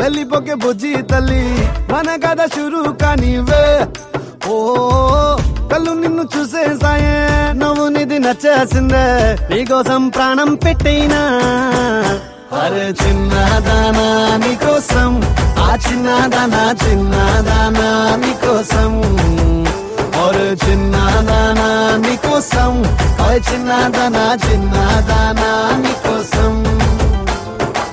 వెళ్ళిపోకే బుజ్జి తల్లి మన కథ షురు కానివే. ఓ కళ్ళు నిన్ను చూసేసాయే, నువ్వు నిధి నచ్చేసిందే, నీకోసం ప్రాణం పెట్టైనా. అరే చిన్నదానా నీకోసం, ఆ చిన్నదానా చిన్నదానా నీకోసం. ఒరే చిన్నదానా నీకోసం, చిన్నదానా చిన్నదానా నీకోసం.